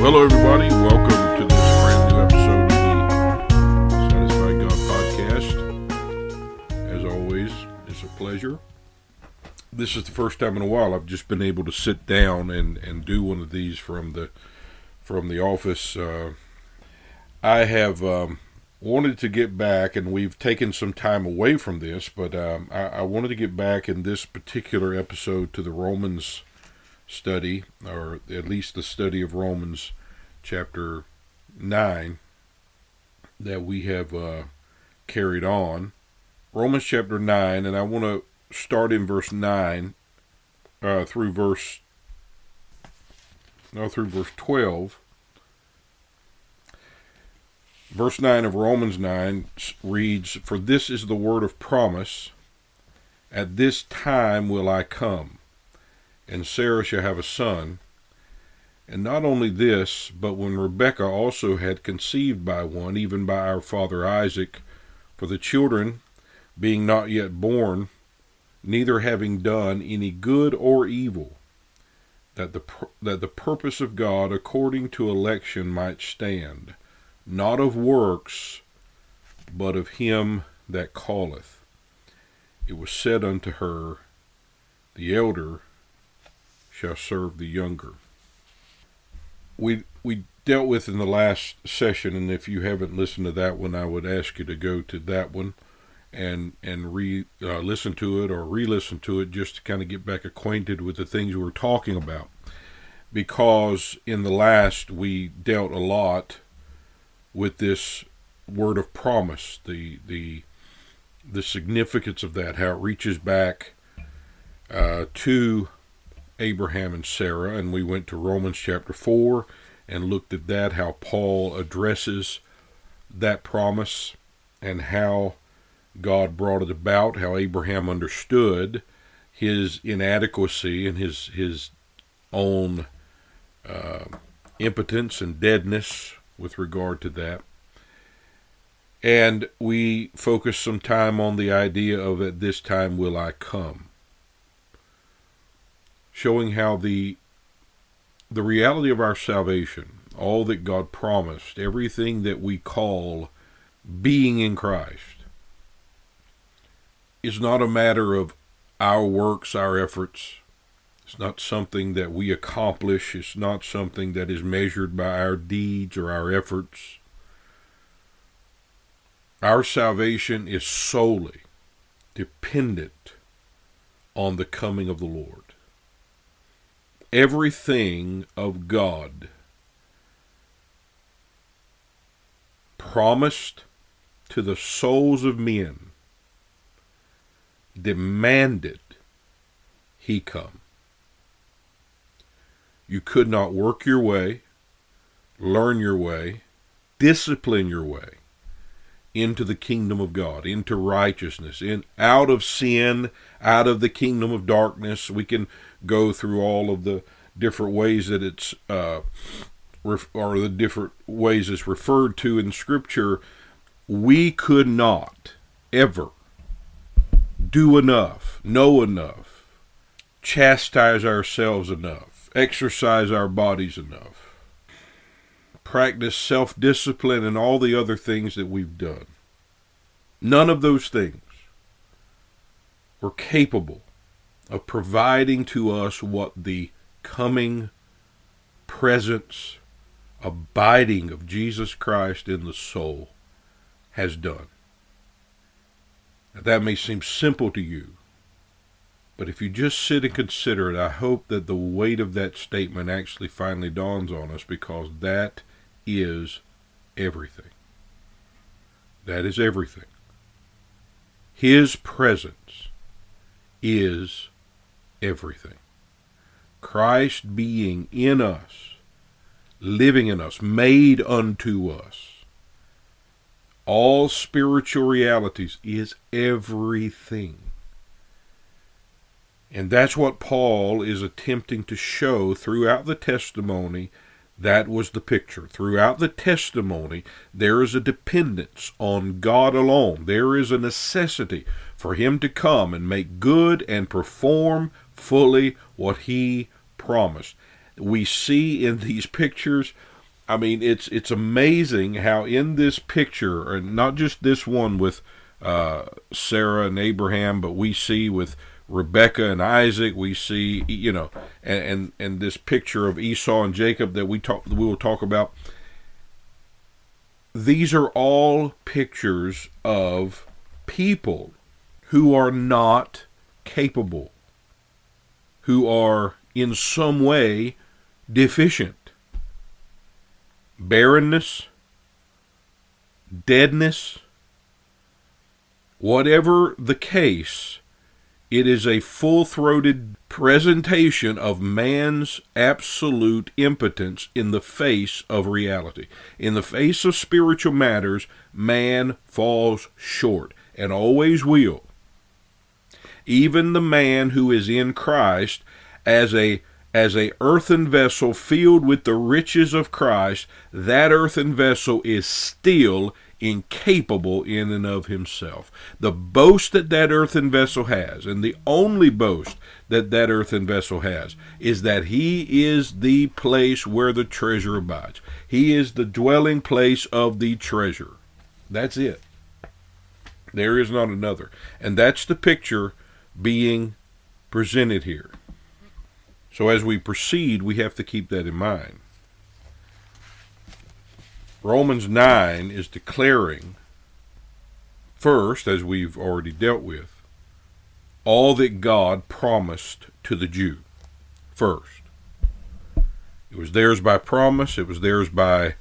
Well, hello everybody. Welcome to this brand new episode of the Satisfied God podcast. As always, it's a pleasure. This is the first time in a while I've just been able to sit down and do one of these from the office. I have wanted to get back, and we've taken some time away from this, but I wanted to get back in this particular episode to the Romans study, or at least the study of Romans chapter 9 that we have carried on. Romans chapter 9, and I want to start in verse 9 through verse 12. Verse 9 of Romans 9 reads, "For this is the word of promise, at this time will I come, and Sarah shall have a son. And not only this, but when Rebekah also had conceived by one, even by our father Isaac, for the children being not yet born, neither having done any good or evil, that the purpose of God according to election might stand, not of works, but of him that calleth. It was said unto her, the elder shall serve the younger." We dealt with in the last session, and if you haven't listened to that one, I would ask you to go to that one and listen to it or re-listen to it, just to kind of get back acquainted with the things we're talking about. Because in the last we dealt a lot with this word of promise, the significance of that, how it reaches back to Abraham and Sarah, and we went to Romans chapter 4 and looked at that, how Paul addresses that promise and how God brought it about, how Abraham understood his inadequacy and his own impotence and deadness with regard to that. And we focused some time on the idea of "at this time will I come," showing how the reality of our salvation, all that God promised, everything that we call being in Christ, is not a matter of our works, our efforts. It's not something that we accomplish. It's not something that is measured by our deeds or our efforts. Our salvation is solely dependent on the coming of the Lord. Everything of God promised to the souls of men demanded he come. You could not work your way, learn your way, discipline your way into the kingdom of God, into righteousness, out of sin, out of the kingdom of darkness. We can go through all of the different ways that it's or the different ways it's referred to in Scripture. We could not ever do enough, know enough, chastise ourselves enough, exercise our bodies enough, practice self-discipline and all the other things that we've done. None of those things were capable of providing to us what the coming presence, abiding of Jesus Christ in the soul has done. Now, that may seem simple to you, but if you just sit and consider it, I hope that the weight of that statement actually finally dawns on us, because that is everything. That is everything. His presence is everything. Christ being in us, living in us, made unto us, all spiritual realities, is everything. And that's what Paul is attempting to show throughout the testimony. That was the picture. Throughout the testimony, there is a dependence on God alone. There is a necessity for him to come and make good and perform fully what he promised. We see in these pictures I mean, it's amazing how in this picture, and not just this one with Sarah and Abraham, but we see with Rebecca and Isaac, we see, and this picture of Esau and Jacob that we will talk about. These are all pictures of people who are not capable, who are in some way deficient. Barrenness, deadness, whatever the case, it is a full-throated presentation of man's absolute impotence in the face of reality. In the face of spiritual matters, man falls short, and always will. Even the man who is in Christ, as a earthen vessel filled with the riches of Christ, that earthen vessel is still incapable in and of himself. The boast that earthen vessel has, and the only boast that earthen vessel has, is that he is the place where the treasure abides. He is the dwelling place of the treasure. That's it. There is not another. And that's the picture being presented here. So as we proceed, we have to keep that in mind. Romans 9 is declaring, first, as we've already dealt with, all that God promised to the Jew. First, it was theirs by promise. It was theirs by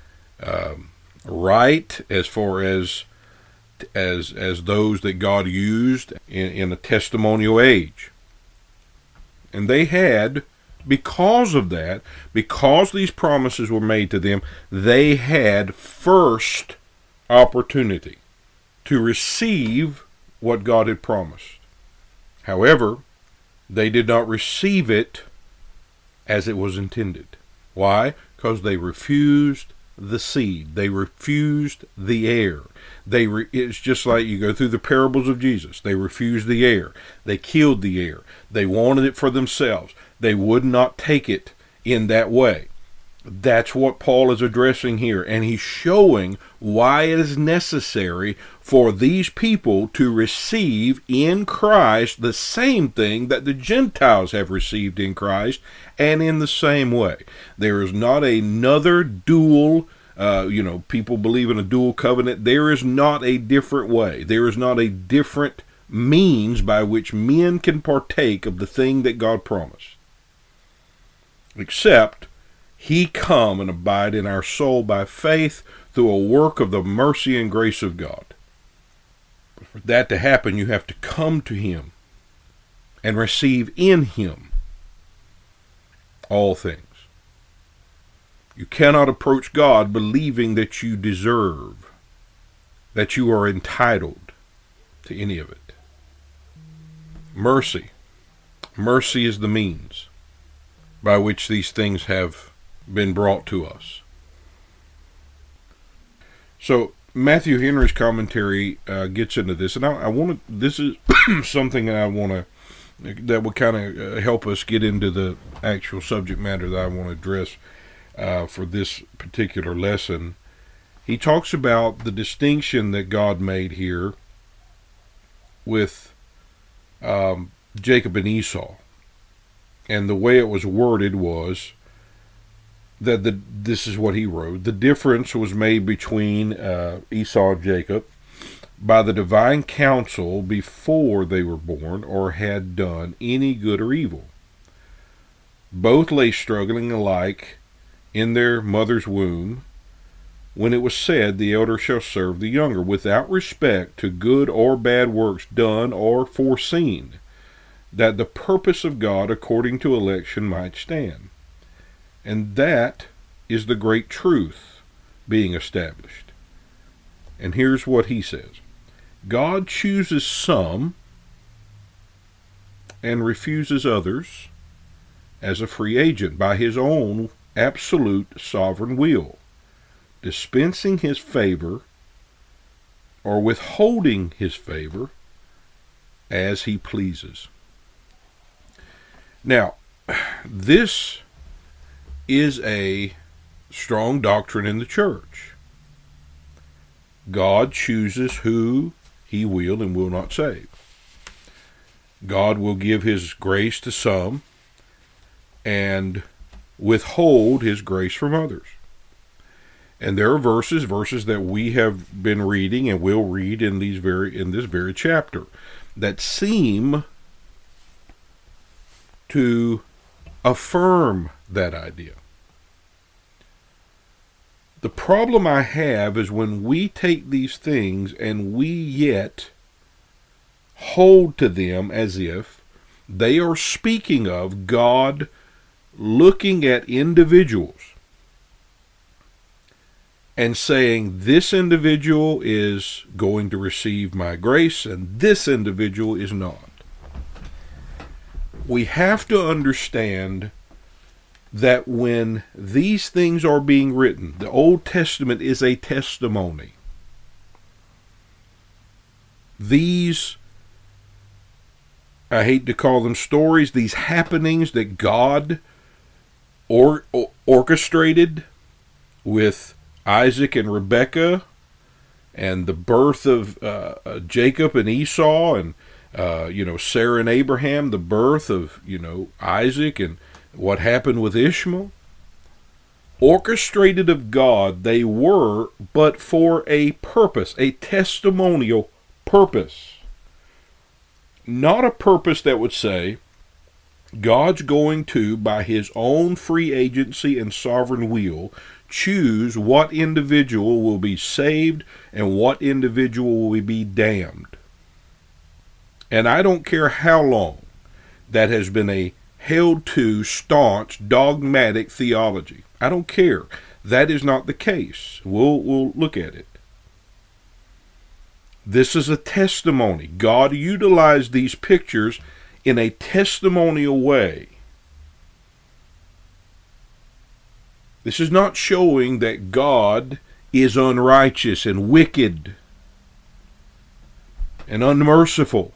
right, as far as those that God used in a testimonial age. And they had, because of that, because these promises were made to them, they had first opportunity to receive what God had promised. However, they did not receive it as it was intended. Why? Because they refused the seed. They refused the heir. It's just like you go through the parables of Jesus. They refused the heir. They killed the heir. They wanted it for themselves. They would not take it in that way. That's what Paul is addressing here, and he's showing why it is necessary for these people to receive in Christ the same thing that the Gentiles have received in Christ, and in the same way. There is not another dual, people believe in a dual covenant. There is not a different way. There is not a different means by which men can partake of the thing that God promised, except He come and abide in our soul by faith through a work of the mercy and grace of God. For that to happen, you have to come to Him and receive in Him all things. You cannot approach God believing that you deserve, that you are entitled to any of it. Mercy. Mercy is the means by which these things have been brought to us. So Matthew Henry's commentary gets into this, and I want to. This is something that will kind of help us get into the actual subject matter that I want to address for this particular lesson. He talks about the distinction that God made here with Jacob and Esau, and the way it was worded was that this is what he wrote. The difference was made between Esau and Jacob by the divine counsel before they were born or had done any good or evil. Both lay struggling alike in their mother's womb when it was said, the elder shall serve the younger, without respect to good or bad works done or foreseen, that the purpose of God according to election might stand. And that is the great truth being established. And here's what he says. God chooses some and refuses others as a free agent by His own absolute sovereign will, dispensing His favor or withholding His favor as He pleases. Now, this is a Strong doctrine in the church. God chooses who he will and will not save. God will give his grace to some and withhold his grace from others. And there are verses that we have been reading and will read in this very chapter that seem to affirm that idea. The problem I have is when we take these things and we yet hold to them as if they are speaking of God looking at individuals and saying, this individual is going to receive my grace and this individual is not. We have to understand that when these things are being written, the Old Testament is a testimony. These, I hate to call them stories, these happenings that God orchestrated with Isaac and Rebekah, and the birth of Jacob and Esau, and Sarah and Abraham, the birth of Isaac, and what happened with Ishmael. Orchestrated of God, they were, but for a purpose, a testimonial purpose. Not a purpose that would say, God's going to, by his own free agency and sovereign will, choose what individual will be saved and what individual will be damned. And I don't care how long that has been a held to staunch dogmatic theology. I don't care. That is not the case. We'll look at it. This is a testimony. God utilized these pictures in a testimonial way. This is not showing that God is unrighteous and wicked and unmerciful.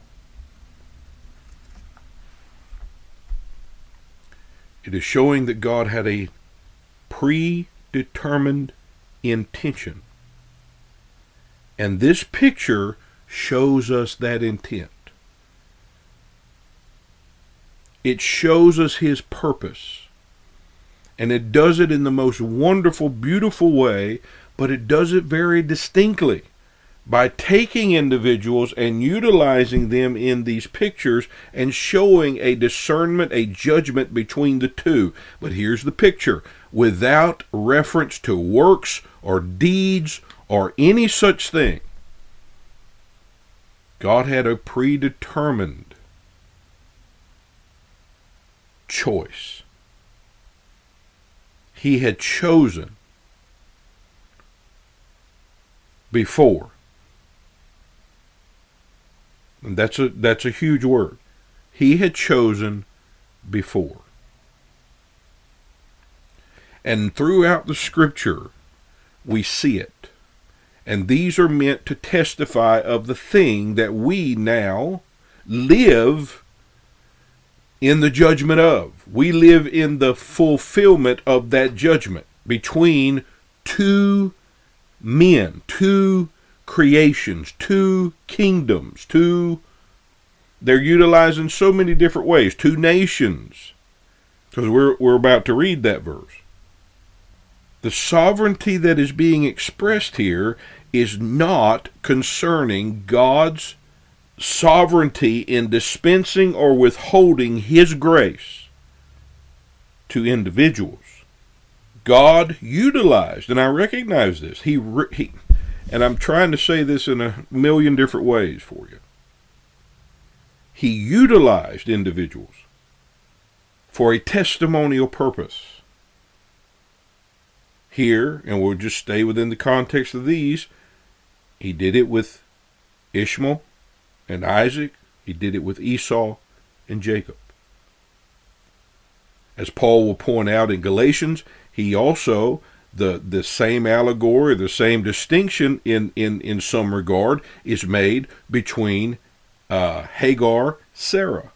It is showing that God had a predetermined intention. And this picture shows us that intent. It shows us his purpose. And it does it in the most wonderful, beautiful way, but it does it very distinctly by taking individuals and utilizing them in these pictures and showing a discernment, a judgment between the two. But here's the picture, without reference to works or deeds or any such thing. God had a predetermined choice. He had chosen before. And that's a huge word. He had chosen before. And throughout the scripture, we see it. And these are meant to testify of the thing that we now live in the judgment of. We live in the fulfillment of that judgment between two men, two creations, two kingdoms, they're utilized in so many different ways, two nations, because we're about to read that verse. The sovereignty that is being expressed here is not concerning God's sovereignty in dispensing or withholding his grace to individuals. God utilized, and I recognize this, he and I'm trying to say this in a million different ways for you. He utilized individuals for a testimonial purpose. Here, and we'll just stay within the context of these, he did it with Ishmael and Isaac. He did it with Esau and Jacob. As Paul will point out in Galatians, he also, the same allegory, the same distinction in some regard is made between Hagar, Sarah.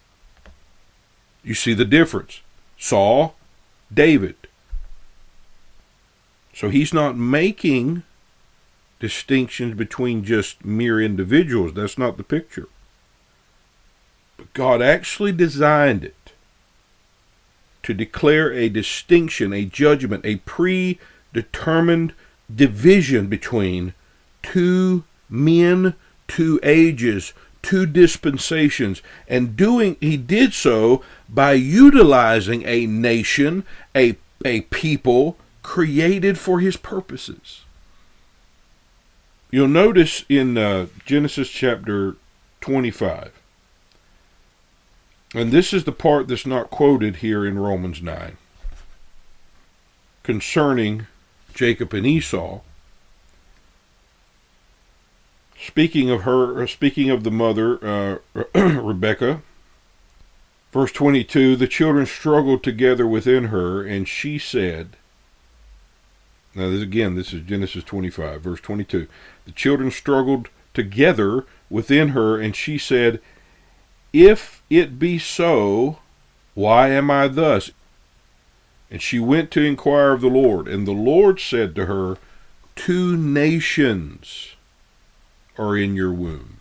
You see the difference. Saul, David. So he's not making distinctions between just mere individuals. That's not the picture. But God actually designed it to declare a distinction, a judgment, a predetermined division between two men, two ages, two dispensations, and he did so by utilizing a nation, a people created for his purposes. You'll notice in Genesis chapter 25, and this is the part that's not quoted here in Romans 9, concerning Jacob and Esau. Speaking of the mother, Rebekah, verse 22, the children struggled together within her, and she said, now this is Genesis 25, verse 22, the children struggled together within her, and she said, if it be so, why am I thus? And she went to inquire of the Lord, and the Lord said to her, 2 nations are in your womb.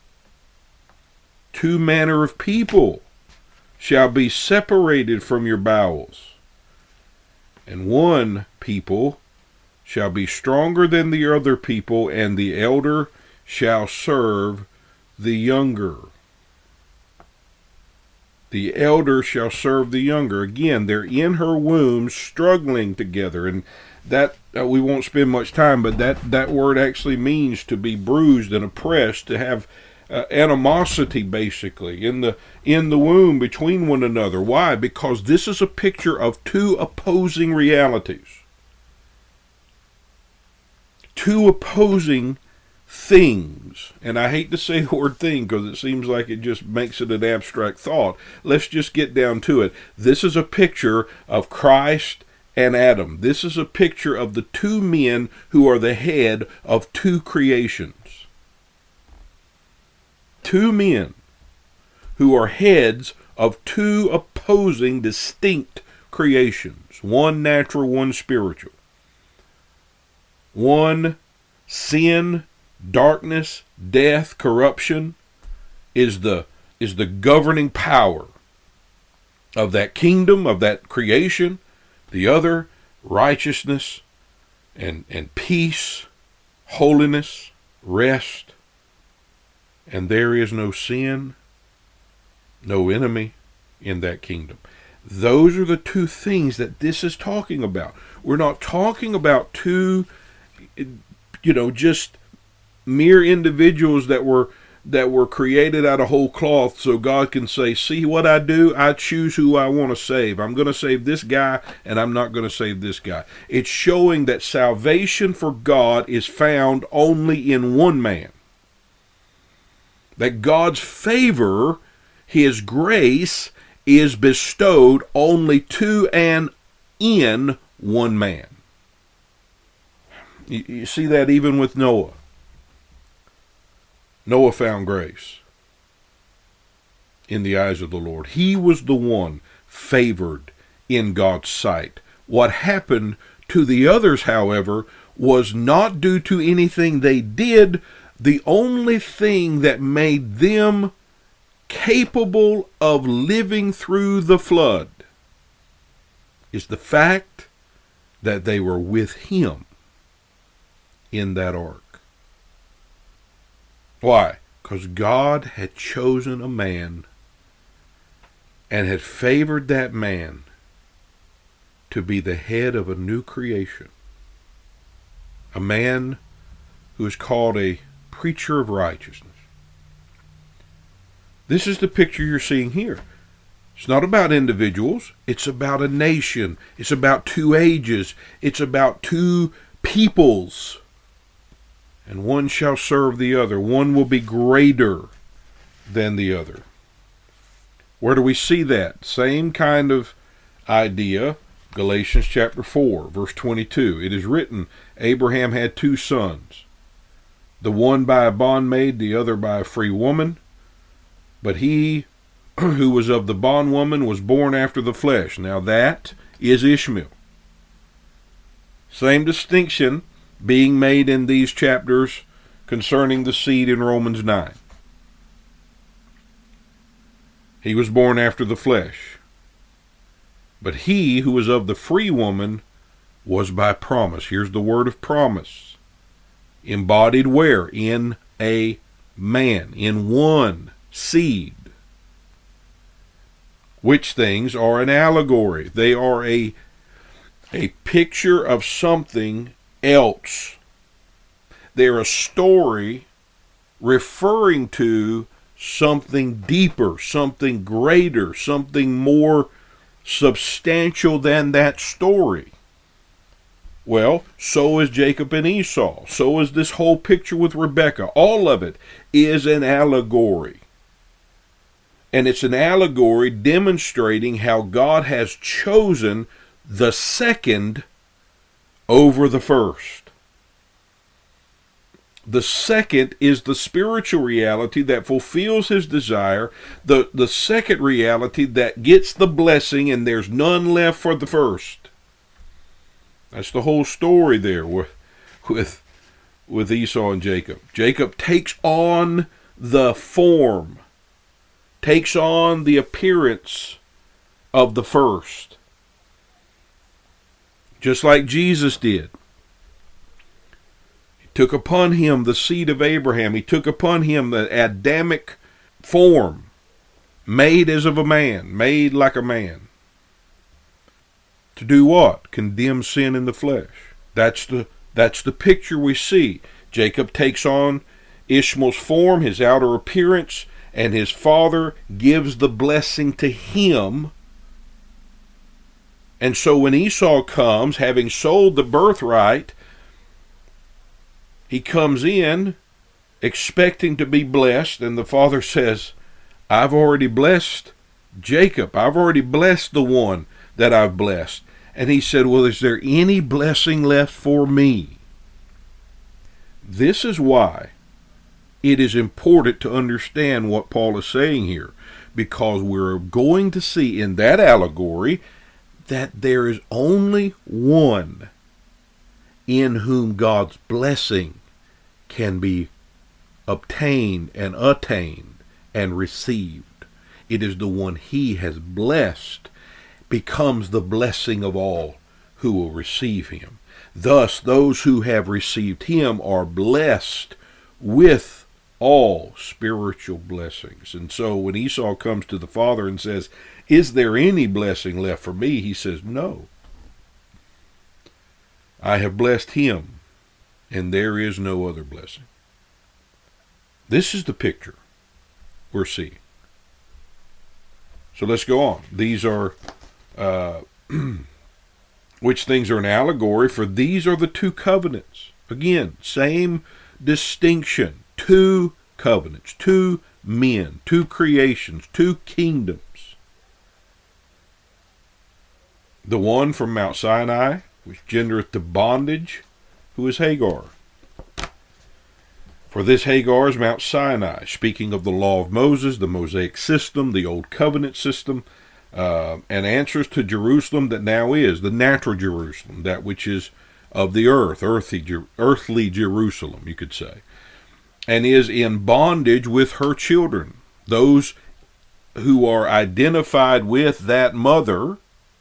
2 manner of people shall be separated from your bowels, and one people shall be stronger than the other people, and the elder shall serve the younger. The elder shall serve the younger. Again, they're in her womb struggling together, and that we won't spend much time, but that word actually means to be bruised and oppressed, to have animosity, basically, in the womb between one another. Why? Because this is a picture of 2 opposing realities, 2 opposing things. And I hate to say the word thing because it seems like it just makes it an abstract thought. Let's just get down to it. This is a picture of Christ and Adam. This is a picture of the 2 men who are the head of 2 creations. 2 men who are heads of 2 opposing, distinct creations. One natural, one spiritual. One, sin, darkness, death, corruption is the governing power of that kingdom, of that creation. The other, righteousness and peace, holiness, rest. And there is no sin, no enemy in that kingdom. Those are the 2 things that this is talking about. We're not talking about 2, just mere individuals that were created out of whole cloth, so God can say, see what I do? I choose who I want to save. I'm going to save this guy, and I'm not going to save this guy. It's showing that salvation for God is found only in one man. That God's favor, His grace, is bestowed only to and in one man. You see that even with Noah. Noah found grace in the eyes of the Lord. He was the one favored in God's sight. What happened to the others, however, was not due to anything they did. The only thing that made them capable of living through the flood is the fact that they were with Him in that ark. Why? Because God had chosen a man and had favored that man to be the head of a new creation. A man who is called a preacher of righteousness. This is the picture you're seeing here. It's not about individuals. It's about a nation. It's about 2 ages. It's about 2 peoples. And one shall serve the other. One will be greater than the other. Where do we see that? Same kind of idea. Galatians chapter 4, verse 22. It is written, Abraham had 2 sons. The one by a bondmaid, the other by a free woman. But he who was of the bondwoman was born after the flesh. Now that is Ishmael. Same distinction being made in these chapters concerning the seed in Romans 9. He was born after the flesh. But he who was of the free woman was by promise. Here's the word of promise. Embodied where? In a man. In one seed. Which things are an allegory. They are a picture of something else. They're a story referring to something deeper, something greater, something more substantial than that story. Well, so is Jacob and Esau. So is this whole picture with Rebekah. All of it is an allegory. And it's an allegory demonstrating how God has chosen the second over the first. The second is the spiritual reality that fulfills his desire, the second reality that gets the blessing, and there's none left for the first. That's the whole story there with Esau and Jacob. Jacob takes on the form, takes on the appearance of the first, just like Jesus did. Took upon him the seed of Abraham. He took upon him the Adamic form, made as of a man, made like a man. To do what? Condemn sin in the flesh. That's the picture we see. Jacob takes on Ishmael's form, his outer appearance, and his father gives the blessing to him. And so when Esau comes, having sold the birthright, he comes in expecting to be blessed, and the father says, I've already blessed Jacob. I've already blessed the one that I've blessed. And he said, well, is there any blessing left for me? This is why it is important to understand what Paul is saying here, because we're going to see in that allegory that there is only one in whom God's blessing can be obtained and attained and received. It is the one he has blessed becomes the blessing of all who will receive him. Thus, those who have received him are blessed with all spiritual blessings. And so when Esau comes to the father and says, is there any blessing left for me? He says, no. I have blessed him, and there is no other blessing. This is the picture we're seeing. So let's go on. These are, which things are an allegory, for these are the two covenants. Again, same distinction. Two covenants, two men, two creations, two kingdoms. The one from Mount Sinai, which gendereth to bondage, who is Hagar. For this Hagar is Mount Sinai, speaking of the law of Moses, the Mosaic system, the Old Covenant system, and answers to Jerusalem that now is, the natural Jerusalem, that which is of the earth, earthly Jerusalem, you could say, and is in bondage with her children. Those who are identified with that mother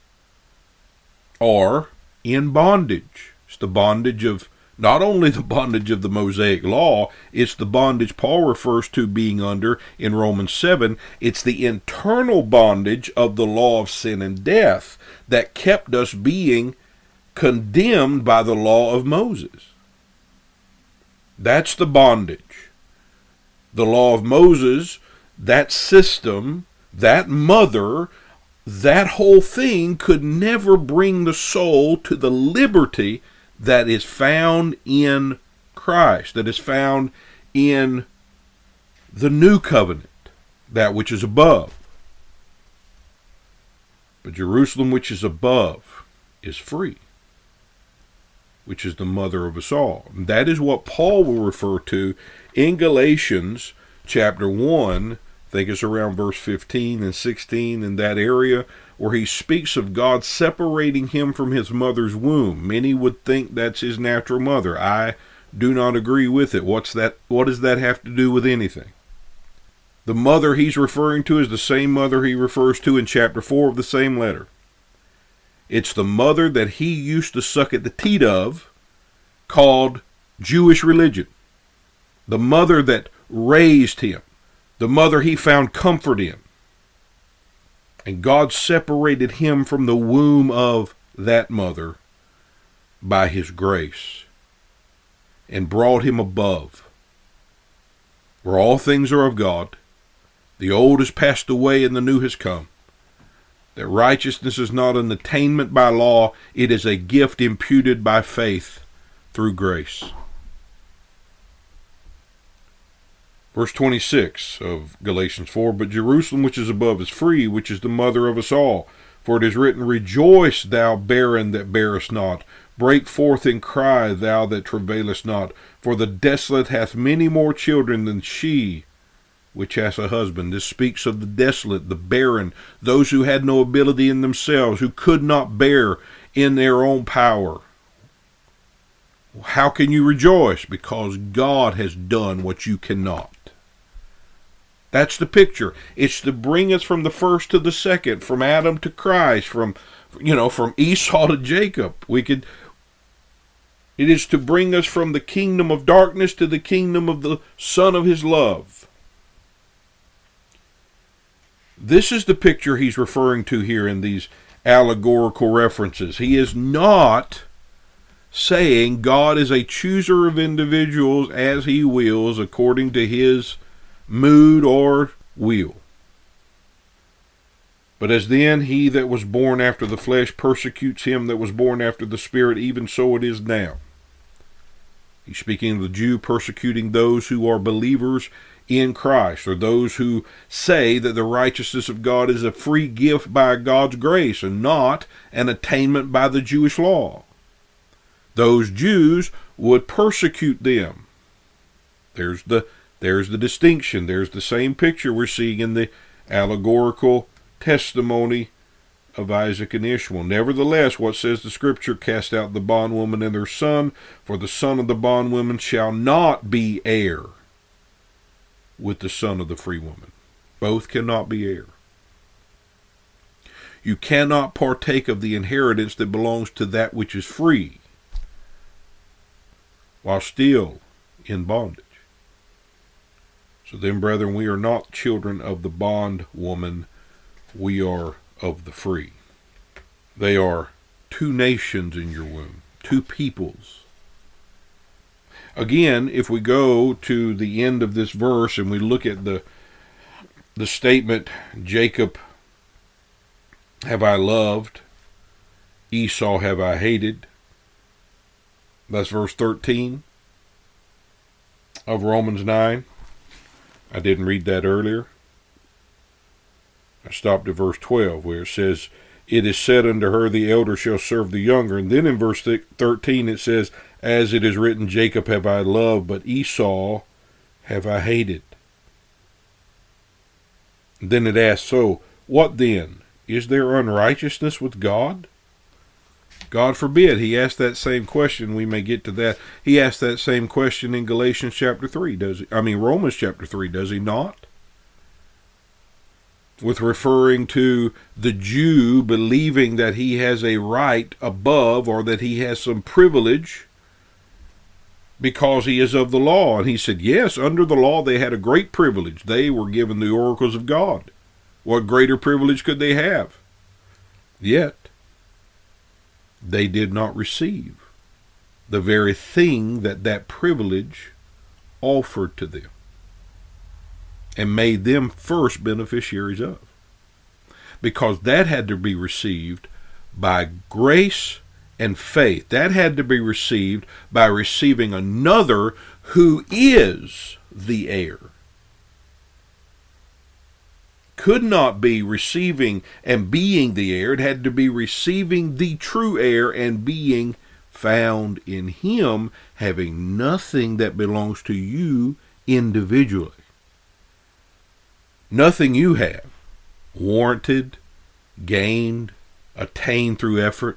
are in bondage. It's the bondage of, not only the bondage of the Mosaic law, it's the bondage Paul refers to being under in Romans 7. It's the internal bondage of the law of sin and death that kept us being condemned by the law of Moses. That's the bondage. The law of Moses, that system, that mother, that whole thing could never bring the soul to the liberty that is found in Christ, that is found in the new covenant, that which is above. But Jerusalem which is above is free, which is the mother of us all. And that is what Paul will refer to in Galatians chapter 1, think it's around verse 15 and 16 in that area, where he speaks of God separating him from his mother's womb. Many would think that's his natural mother. I do not agree with it. What does that have to do with anything? The mother he's referring to is the same mother he refers to in chapter 4 of the same letter. It's the mother that he used to suck at the teat of, called Jewish religion. The mother that raised him. The mother he found comfort in. And God separated him from the womb of that mother by his grace and brought him above, where all things are of God. The old has passed away and the new has come. That righteousness is not an attainment by law, it is a gift imputed by faith through grace. Verse 26 of Galatians 4, But Jerusalem which is above is free, which is the mother of us all. For it is written, Rejoice, thou barren that bearest not. Break forth and cry, thou that travailest not. For the desolate hath many more children than she which hath a husband. This speaks of the desolate, the barren, those who had no ability in themselves, who could not bear in their own power. How can you rejoice? Because God has done what you cannot. That's the picture. It's to bring us from the first to the second, from Adam to Christ, from Esau to Jacob. It is to bring us from the kingdom of darkness to the kingdom of the Son of his love. This is the picture he's referring to here in these allegorical references. He is not saying God is a chooser of individuals as he wills according to his mood or will. But as then he that was born after the flesh persecutes him that was born after the Spirit, even so it is now. He's speaking of the Jew persecuting those who are believers in Christ, or those who say that the righteousness of God is a free gift by God's grace and not an attainment by the Jewish law. Those Jews would persecute them. There's the distinction. There's the same picture we're seeing in the allegorical testimony of Isaac and Ishmael. Nevertheless, what says the Scripture? Cast out the bondwoman and her son, for the son of the bondwoman shall not be heir with the son of the free woman. Both cannot be heir. You cannot partake of the inheritance that belongs to that which is free while still in bondage. So then, brethren, we are not children of the bondwoman, we are of the free. They are two nations in your womb, two peoples. Again, if we go to the end of this verse and we look at the statement, Jacob have I loved, Esau have I hated. That's verse 13 of Romans 9. I didn't read that earlier. I stopped at verse 12 where it says, It is said unto her, the elder shall serve the younger. And then in verse 13 it says, As it is written, Jacob have I loved, but Esau have I hated. And then it asks, So what then? Is there unrighteousness with God? God forbid. He asked that same question. We may get to that. He asked that same question in Galatians chapter 3, Romans chapter 3, does he not? With referring to the Jew believing that he has a right above, or that he has some privilege because he is of the law. And he said, yes, under the law they had a great privilege. They were given the oracles of God. What greater privilege could they have? Yet, they did not receive the very thing that privilege offered to them and made them first beneficiaries of. Because that had to be received by grace and faith. That had to be received by receiving another who is the heir. Could not be receiving and being the heir. It had to be receiving the true heir and being found in him, having nothing that belongs to you individually. Nothing you have, warranted, gained, attained through effort,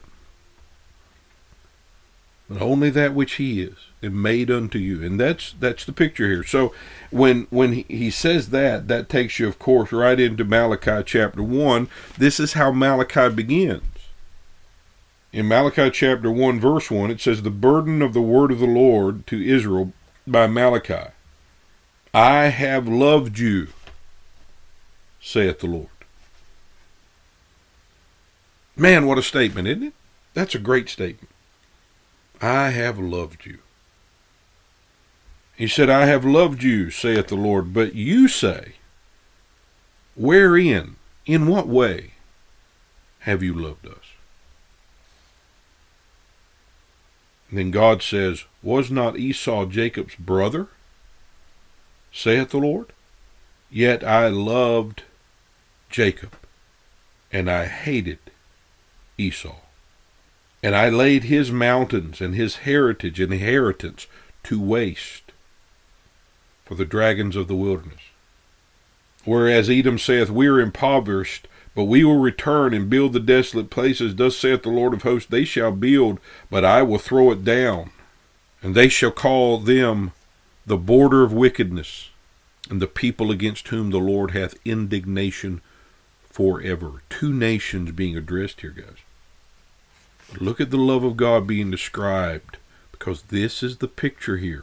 but only that which he is, and made unto you. And that's the picture here. So when he says that takes you, of course, right into Malachi chapter 1. This is how Malachi begins. In Malachi chapter 1, verse 1, it says, "The burden of the word of the Lord to Israel by Malachi. I have loved you, saith the Lord." Man, what a statement, isn't it? That's a great statement. I have loved you. He said, "I have loved you, saith the Lord, but you say, wherein, in what way have you loved us?" And then God says, "Was not Esau Jacob's brother, saith the Lord? Yet I loved Jacob, and I hated Esau. And I laid his mountains and his heritage and inheritance to waste for the dragons of the wilderness. Whereas Edom saith, We are impoverished, but we will return and build the desolate places. Thus saith the Lord of hosts, They shall build, but I will throw it down. And they shall call them the border of wickedness, and the people against whom the Lord hath indignation forever." Two nations being addressed here, guys. Look at the love of God being described, because this is the picture here.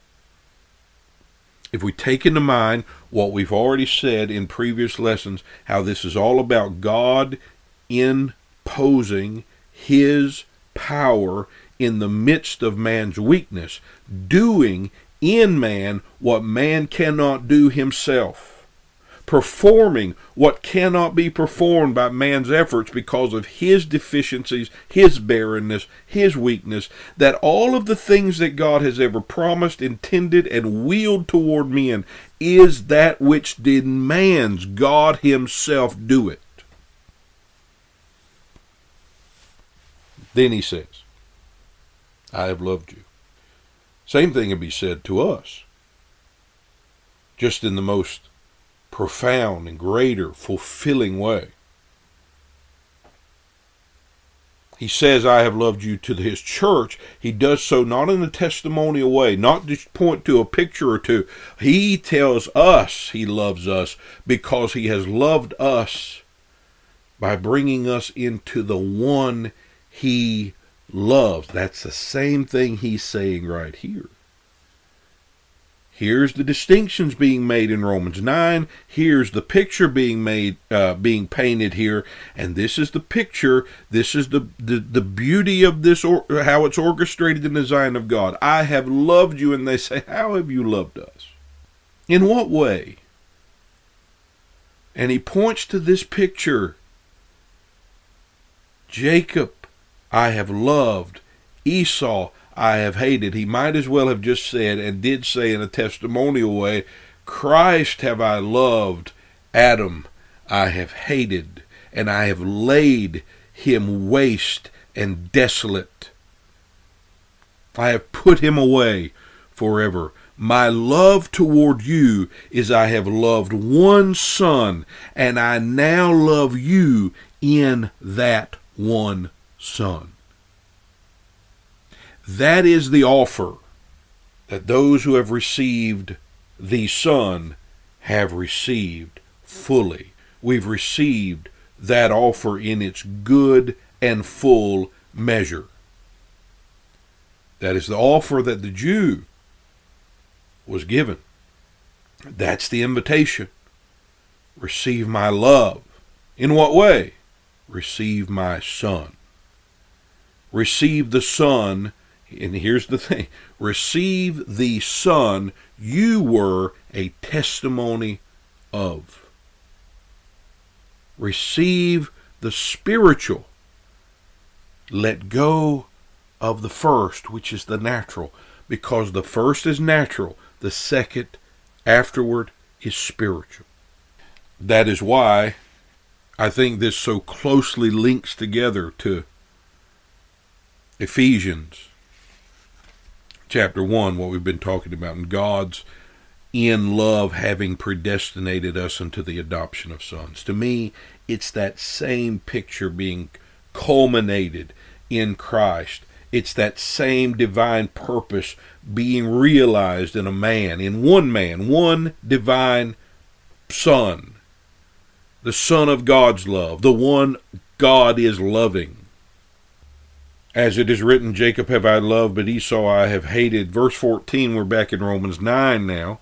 If we take into mind what we've already said in previous lessons, how this is all about God imposing his power in the midst of man's weakness, doing in man what man cannot do himself, performing what cannot be performed by man's efforts because of his deficiencies, his barrenness, his weakness, that all of the things that God has ever promised, intended, and willed toward men is that which demands God himself do it. Then he says, "I have loved you." Same thing can be said to us, just in the most profound and greater, fulfilling way. He says, "I have loved you" to his church. He does so not in a testimonial way, not just point to a picture or two. He tells us he loves us because he has loved us by bringing us into the one he loves. That's the same thing he's saying right here. Here's the distinctions being made in Romans 9. Here's the picture being made, being painted here. And this is the picture. This is the beauty of this, how it's orchestrated in the design of God. I have loved you. And they say, how have you loved us? In what way? And he points to this picture. Jacob, I have loved. Esau, I have hated. He might as well have just said, and did say in a testimonial way, Christ have I loved, Adam I have hated, and I have laid him waste and desolate. I have put him away forever. My love toward you is I have loved one son, and I now love you in that one son. That is the offer that those who have received the Son have received fully. We've received that offer in its good and full measure. That is the offer that the Jew was given. That's the invitation. Receive my love. In what way? Receive my Son. Receive the Son. And here's the thing. Receive the Son you were a testimony of. Receive the spiritual. Let go of the first, which is the natural. Because the first is natural. The second, afterward, is spiritual. That is why I think this so closely links together to Ephesians chapter 1, what we've been talking about, and God's in love having predestinated us unto the adoption of sons. To me, it's that same picture being culminated in Christ. It's that same divine purpose being realized in a man, in one man, one divine Son, the Son of God's love, the one God is loving. As it is written, Jacob have I loved, but Esau I have hated. Verse 14, we're back in Romans 9 now.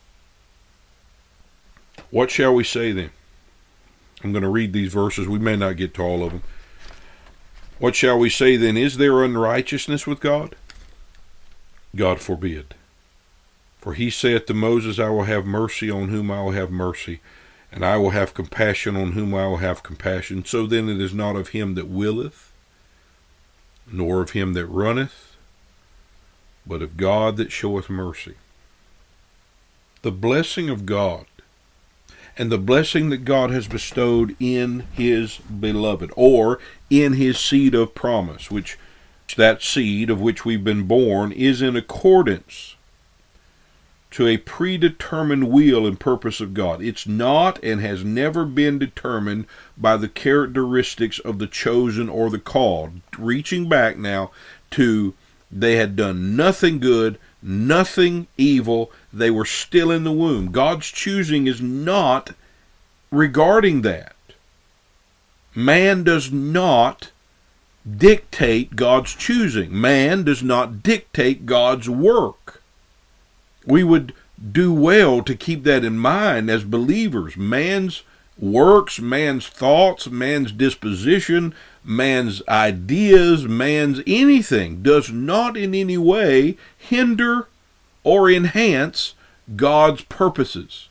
What shall we say then? I'm going to read these verses. We may not get to all of them. What shall we say then? Is there unrighteousness with God? God forbid. For he saith to Moses, I will have mercy on whom I will have mercy, and I will have compassion on whom I will have compassion. So then it is not of him that willeth, nor of him that runneth, but of God that showeth mercy. The blessing of God, and the blessing that God has bestowed in his beloved, or in his seed of promise, which that seed of which we've been born is in accordance to a predetermined will and purpose of God. It's not and has never been determined by the characteristics of the chosen or the called. Reaching back now to they had done nothing good, nothing evil, they were still in the womb. God's choosing is not regarding that. Man does not dictate God's choosing. Man does not dictate God's work. We would do well to keep that in mind as believers. Man's works, man's thoughts, man's disposition, man's ideas, man's anything does not in any way hinder or enhance God's purposes.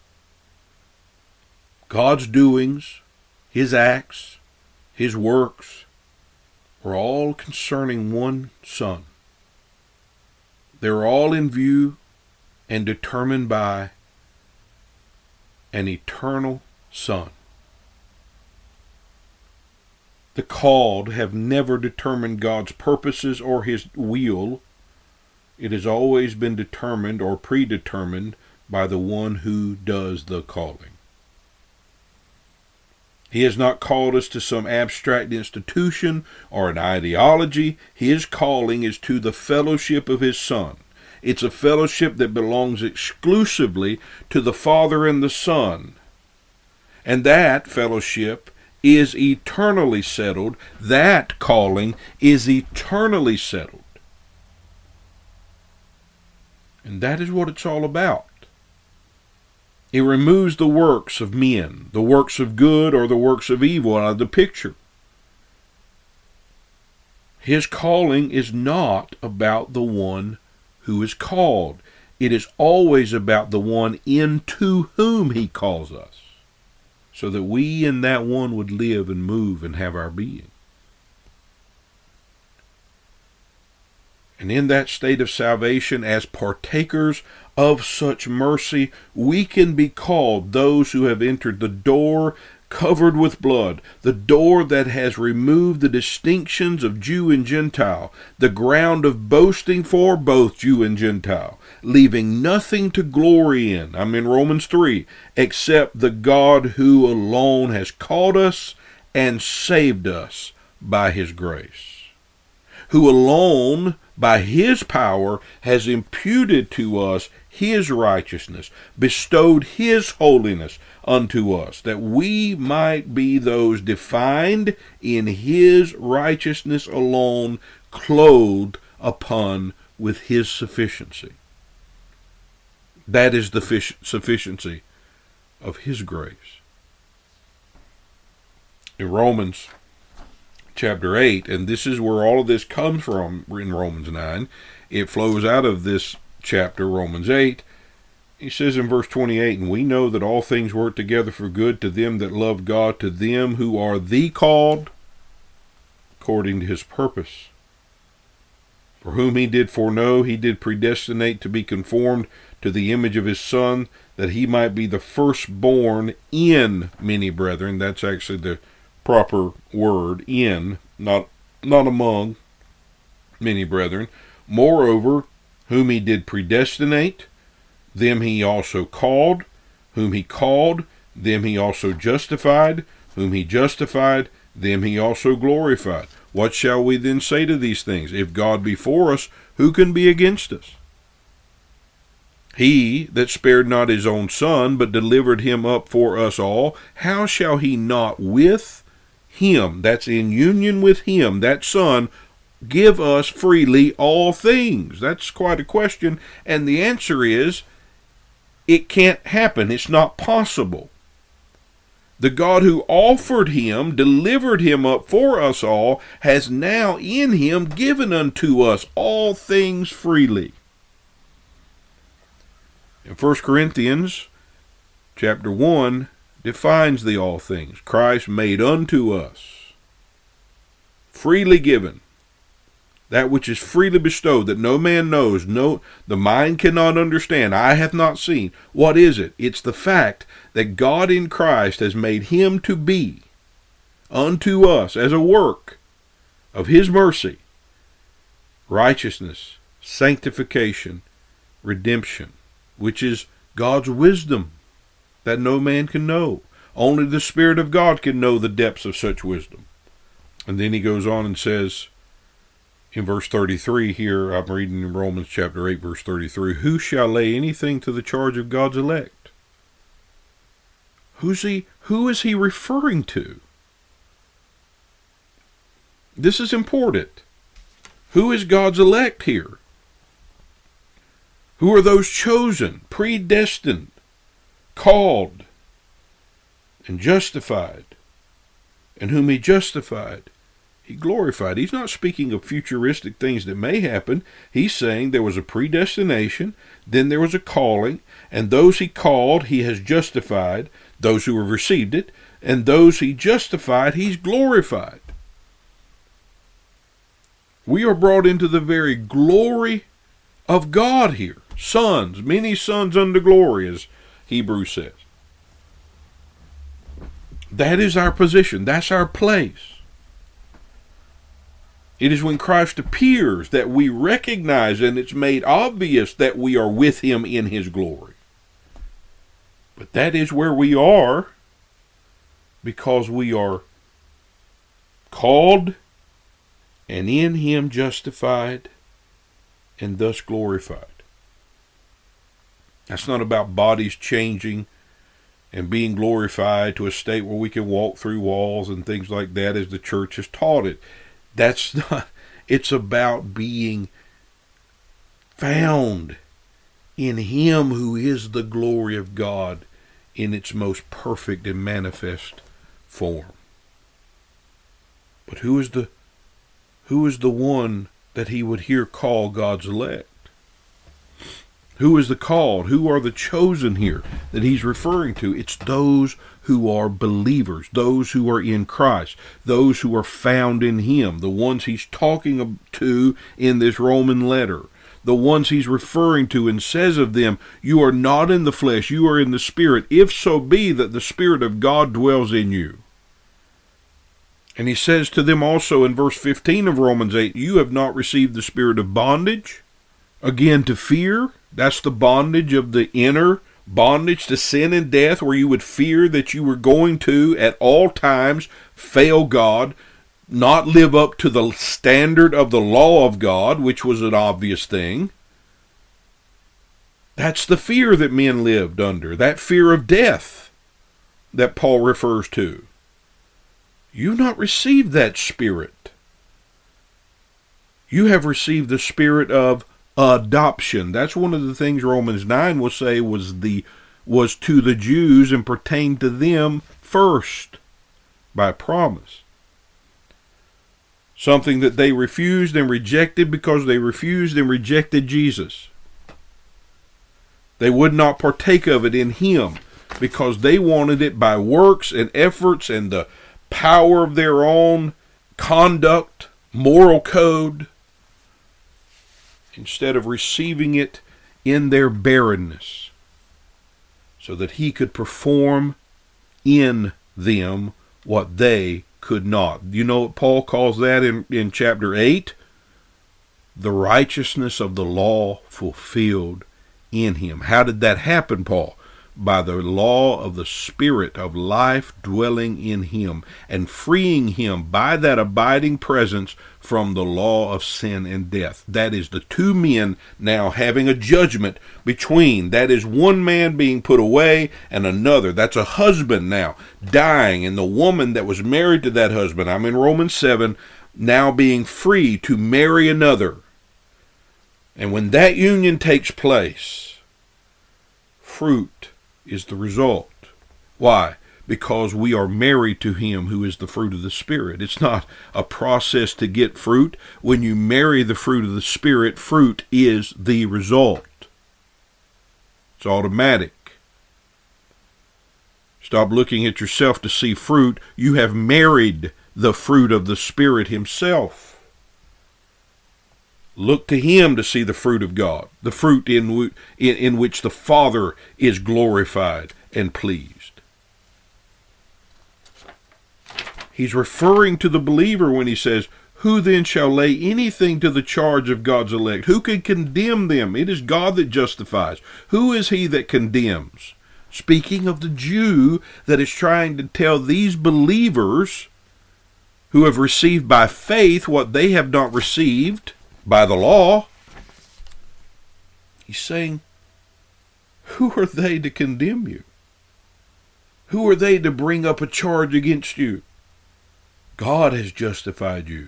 God's doings, his acts, his works are all concerning one Son. They're all in view and determined by an eternal Son. The called have never determined God's purposes or his will. It has always been determined or predetermined by the one who does the calling. He has not called us to some abstract institution or an ideology. His calling is to the fellowship of his Son. It's a fellowship that belongs exclusively to the Father and the Son. And that fellowship is eternally settled. That calling is eternally settled. And that is what it's all about. It removes the works of men, the works of good or the works of evil out of the picture. His calling is not about the one who is called. It is always about the one into whom he calls us, so that we in that one would live and move and have our being. And in that state of salvation, as partakers of such mercy, we can be called those who have entered the door covered with blood, the door that has removed the distinctions of Jew and Gentile, the ground of boasting for both Jew and Gentile, leaving nothing to glory in, I'm in Romans 3, except the God who alone has called us and saved us by his grace, who alone by his power has imputed to us his righteousness, bestowed his holiness unto us, that we might be those defined in his righteousness alone, clothed upon with his sufficiency. That is the sufficiency of his grace. In Romans chapter 8, and this is where all of this comes from in Romans 9. It flows out of this chapter, Romans 8. He says in verse 28, and we know that all things work together for good to them that love God, to them who are the called according to his purpose. For whom he did foreknow, he did predestinate to be conformed to the image of his Son, that he might be the firstborn in many brethren. That's actually the proper word, in, not among many brethren. Moreover, whom he did predestinate, them he also called. Whom he called, them he also justified. Whom he justified, them he also glorified. What shall we then say to these things? If God be for us, who can be against us? He that spared not his own Son, but delivered him up for us all, how shall he not with him, that's in union with him, that Son, give us freely all things? That's quite a question, and the answer is, it can't happen. It's not possible. The God who offered him, delivered him up for us all, has now in him given unto us all things freely. In 1 Corinthians chapter 1 defines the all things. Christ made unto us, freely given, that which is freely bestowed, that no man knows, the mind cannot understand, eye hath not seen. What is it? It's the fact that God in Christ has made him to be unto us as a work of his mercy, righteousness, sanctification, redemption, which is God's wisdom that no man can know. Only the Spirit of God can know the depths of such wisdom. And then he goes on and says, in verse 33 here, I'm reading in Romans chapter 8, verse 33, who shall lay anything to the charge of God's elect? Who is he referring to? This is important. Who is God's elect here? Who are those chosen, predestined, called, and justified? And whom he justified, he glorified. He's not speaking of futuristic things that may happen. He's saying there was a predestination, then there was a calling, and those he called, he has justified, those who have received it, and those he justified, he's glorified. We are brought into the very glory of God here. Sons, many sons unto glory, as Hebrews says. That is our position. That's our place. It is when Christ appears that we recognize, and it's made obvious that we are with him in his glory. But that is where we are, because we are called and in him justified and thus glorified. That's not about bodies changing and being glorified to a state where we can walk through walls and things like that as the church has taught it. That's not, it's about being found in him who is the glory of God in its most perfect and manifest form. But who is the one that he would here call God's elect? Who is the called? Who are the chosen here that he's referring to? It's those who are believers, those who are in Christ, those who are found in him, the ones he's talking to in this Roman letter, the ones he's referring to and says of them, you are not in the flesh, you are in the Spirit, if so be that the Spirit of God dwells in you. And he says to them also in verse 15 of Romans 8, you have not received the spirit of bondage, again to fear. That's the bondage of the inner bondage to sin and death, where you would fear that you were going to, at all times, fail God, not live up to the standard of the law of God, which was an obvious thing. That's the fear that men lived under, that fear of death that Paul refers to. You've not received that spirit. You have received the spirit of adoption. That's one of the things Romans 9 will say was to the Jews and pertained to them first by promise. Something that they refused and rejected because they refused and rejected Jesus. They would not partake of it in him because they wanted it by works and efforts and the power of their own conduct, moral code, instead of receiving it in their barrenness, so that he could perform in them what they could not. You know what Paul calls that in chapter 8? The righteousness of the law fulfilled in him. How did that happen, Paul? By the law of the Spirit of life dwelling in him and freeing him by that abiding presence from the law of sin and death. That is the two men now having a judgment between. That is one man being put away and another. That's a husband now dying, and the woman that was married to that husband, I'm in Romans 7, now being free to marry another. And when that union takes place, fruit is the result. Why? Because we are married to him who is the fruit of the Spirit. It's not a process to get fruit. When you marry the fruit of the Spirit, fruit is the result. It's automatic. Stop looking at yourself to see fruit. You have married the fruit of the Spirit himself. Look to him to see the fruit of God, the fruit in which the Father is glorified and pleased. He's referring to the believer when he says, who then shall lay anything to the charge of God's elect? Who can condemn them? It is God that justifies. Who is he that condemns? Speaking of the Jew that is trying to tell these believers who have received by faith what they have not received by the law, he's saying, who are they to condemn you? Who are they to bring up a charge against you? God has justified you.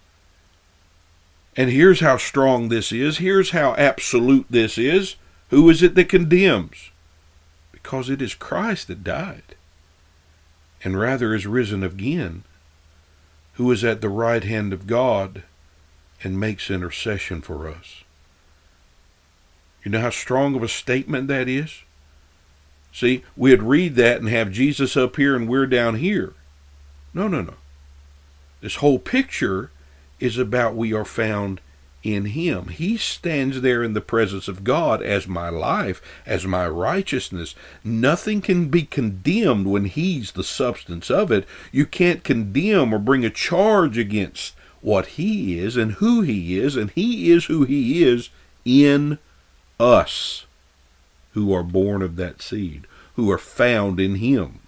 And here's how strong this is. Here's how absolute this is. Who is it that condemns? Because it is Christ that died, and rather is risen again, who is at the right hand of God and makes intercession for us. You know how strong of a statement that is? See, we'd read that and have Jesus up here and we're down here. No. This whole picture is about we are found in him. He stands there in the presence of God as my life, as my righteousness. Nothing can be condemned when he's the substance of it. You can't condemn or bring a charge against what he is and who he is, and he is who he is in us who are born of that seed, who are found in him.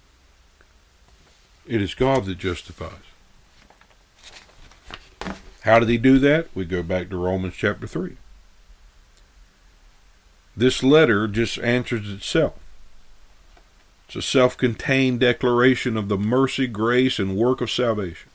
It is God that justifies. How did he do that? We go back to Romans chapter 3. This letter just answers itself. It's a self-contained declaration of the mercy, grace, and work of salvation.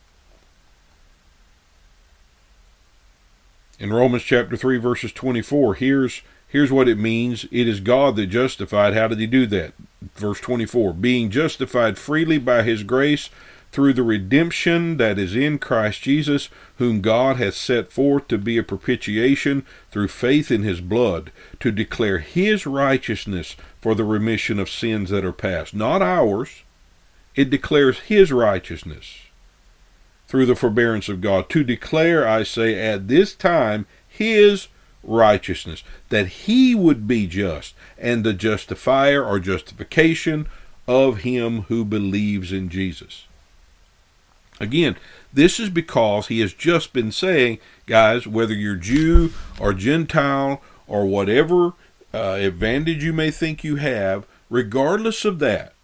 In Romans chapter 3, verses 24, here's what it means. It is God that justified. How did he do that? Verse 24, being justified freely by his grace through the redemption that is in Christ Jesus, whom God hath set forth to be a propitiation through faith in his blood, to declare his righteousness for the remission of sins that are past. Not ours. It declares his righteousness through the forbearance of God, to declare, I say, at this time, his righteousness, that he would be just, and the justifier or justification of him who believes in Jesus. Again, this is because he has just been saying, guys, whether you're Jew or Gentile or whatever advantage you may think you have, regardless of that,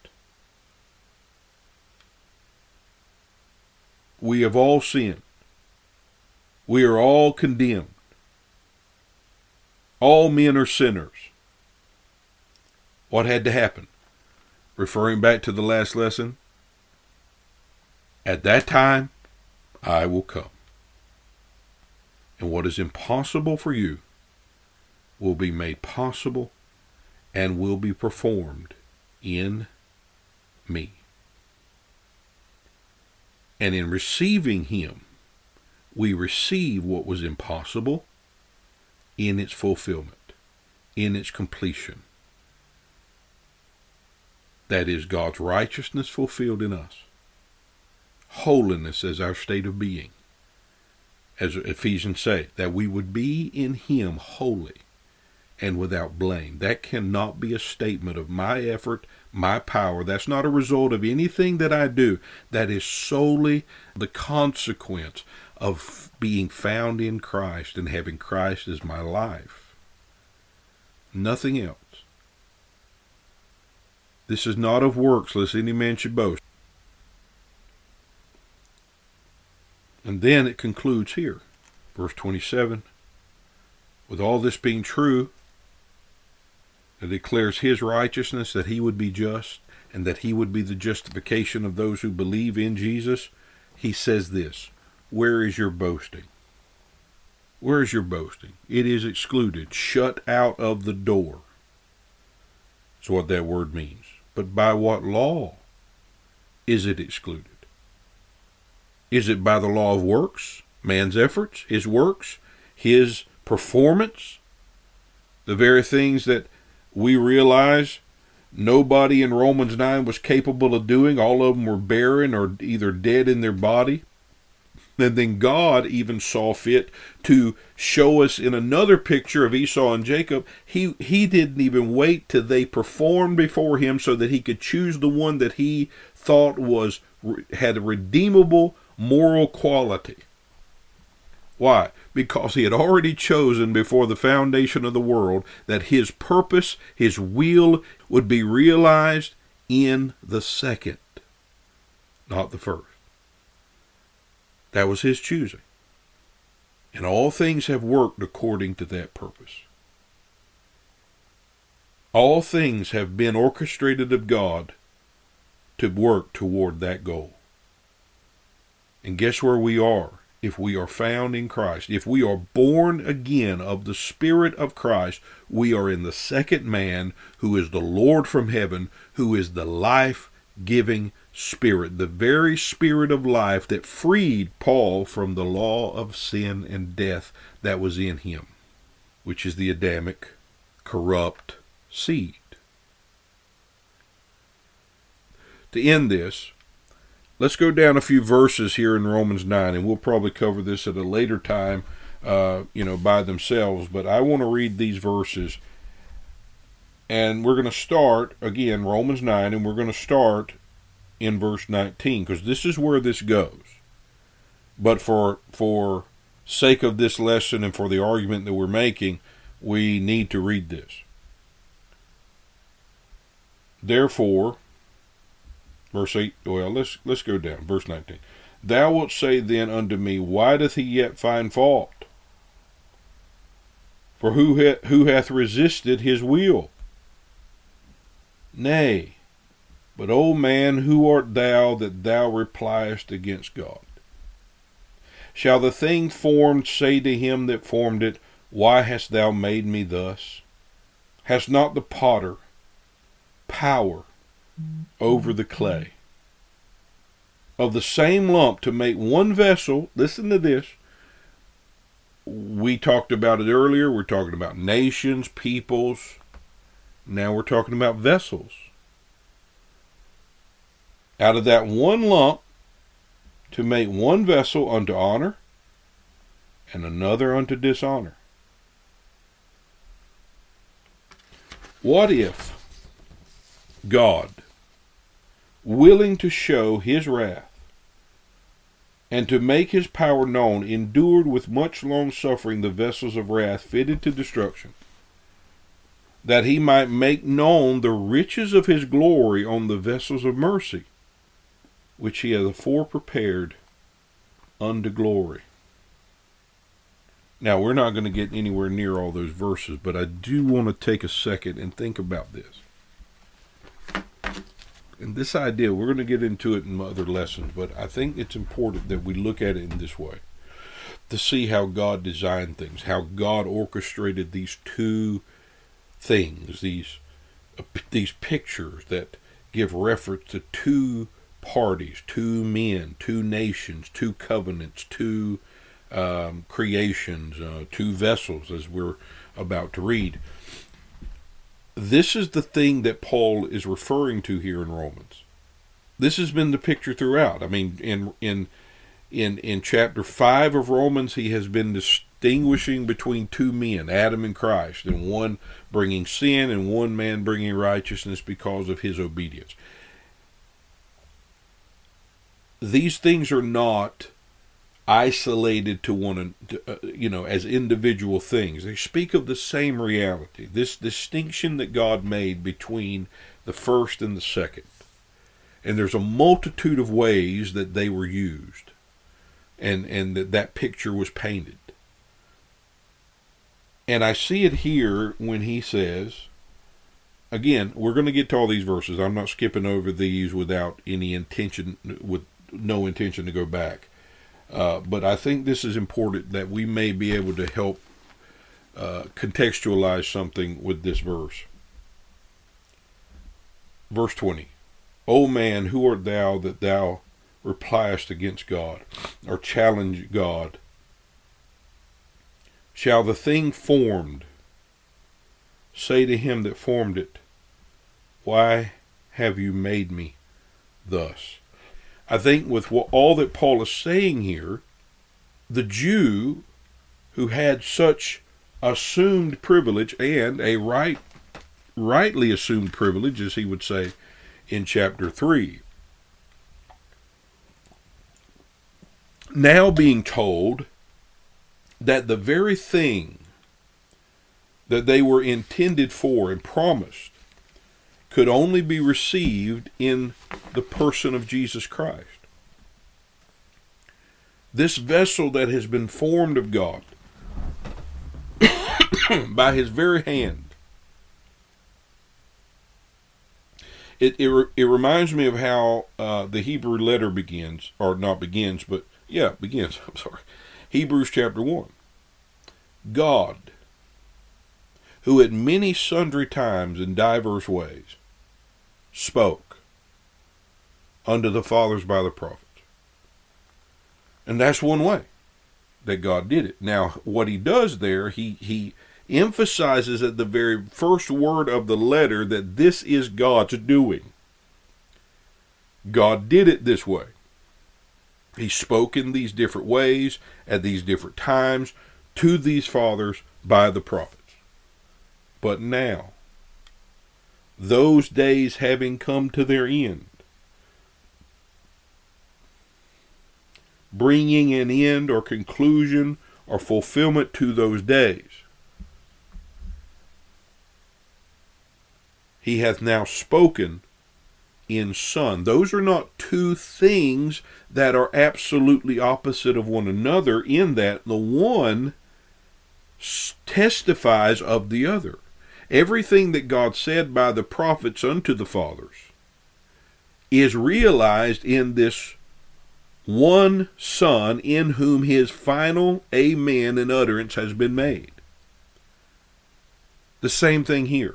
we have all sinned. We are all condemned. All men are sinners. What had to happen? Referring back to the last lesson, at that time, I will come. And what is impossible for you will be made possible and will be performed in me. And in receiving him, we receive what was impossible in its fulfillment, in its completion. That is God's righteousness fulfilled in us. Holiness as our state of being. As Ephesians say, that we would be in him holy and without blame. That cannot be a statement of my effort, my power. That's not a result of anything that I do. That is solely the consequence of being found in Christ and having Christ as my life. Nothing else. This is not of works, lest any man should boast. And then it concludes here. Verse 27. With all this being true, it declares his righteousness, that he would be just, and that he would be the justification of those who believe in Jesus. He says this, where is your boasting? Where is your boasting? It is excluded, shut out of the door. That's what that word means. But by what law is it excluded? Is it by the law of works? Man's efforts, his works, his performance? The very things that we realize nobody in Romans 9 was capable of doing. All of them were barren or either dead in their body. And then God even saw fit to show us in another picture of Esau and Jacob. He didn't even wait till they performed before him so that he could choose the one that he thought had a redeemable moral quality. Why? Because he had already chosen before the foundation of the world that his purpose, his will, would be realized in the second, not the first. That was his choosing. And all things have worked according to that purpose. All things have been orchestrated of God to work toward that goal. And guess where we are? If we are found in Christ, if we are born again of the Spirit of Christ, we are in the second man, who is the Lord from heaven, who is the life-giving Spirit, the very Spirit of life that freed Paul from the law of sin and death that was in him, which is the Adamic, corrupt seed. To end this, let's go down a few verses here in Romans 9, and we'll probably cover this at a later time, by themselves. But I want to read these verses, and we're going to start, again, Romans 9, and we're going to start in verse 19, because this is where this goes. But for sake of this lesson and for the argument that we're making, we need to read this. Therefore, verse 8, let's go down. Verse 19. Thou wilt say then unto me, why doth he yet find fault? For who hath resisted his will? Nay, but, O man, who art thou that thou repliest against God? Shall the thing formed say to him that formed it, why hast thou made me thus? Has not the potter power over the clay, of the same lump to make one vessel? Listen to this. We talked about it earlier. We're talking about nations, peoples. Now we're talking about vessels. Out of that one lump to make one vessel unto honor and another unto dishonor. What if God, willing to show his wrath and to make his power known, endured with much long suffering the vessels of wrath fitted to destruction, that he might make known the riches of his glory on the vessels of mercy, which he hath afore prepared unto glory? Now, we're not going to get anywhere near all those verses, but I do want to take a second and think about this. And this idea, we're going to get into it in other lessons, but I think it's important that we look at it in this way, to see how God designed things, how God orchestrated these two things, these pictures that give reference to two parties, two men, two nations, two covenants, two creations, two vessels, as we're about to read. This is the thing that Paul is referring to here in Romans. This has been the picture throughout. I mean, in chapter 5 of Romans, he has been distinguishing between two men, Adam and Christ, and one bringing sin and one man bringing righteousness because of his obedience. These things are not isolated to as individual things. They speak of the same reality, this distinction that God made between the first and the second. And there's a multitude of ways that they were used, and that picture was painted. And I see it here when he says, again, we're going to get to all these verses. I'm not skipping over these without any intention, with no intention to go back. But I think this is important that we may be able to help contextualize something with this verse. Verse 20. O man, who art thou that thou repliest against God, or challenge God? Shall the thing formed say to him that formed it, why have you made me thus? I think with all that Paul is saying here, the Jew who had such assumed privilege, and a rightly assumed privilege, as he would say in chapter 3, now being told that the very thing that they were intended for and promised could only be received in the person of Jesus Christ. This vessel that has been formed of God by his very hand. It reminds me of how the Hebrew letter begins, or not begins, but begins, I'm sorry. Hebrews chapter 1. God, who at many sundry times in divers ways spoke unto the fathers by the prophets. And that's one way that God did it. Now, what he does there, he emphasizes at the very first word of the letter that this is God's doing. God did it this way. He spoke in these different ways, at these different times, to these fathers by the prophets. But now, those days having come to their end, bringing an end or conclusion or fulfillment to those days, he hath now spoken in Son. Those are not two things that are absolutely opposite of one another, in that the one testifies of the other. Everything that God said by the prophets unto the fathers is realized in this one Son, in whom his final amen and utterance has been made. The same thing here.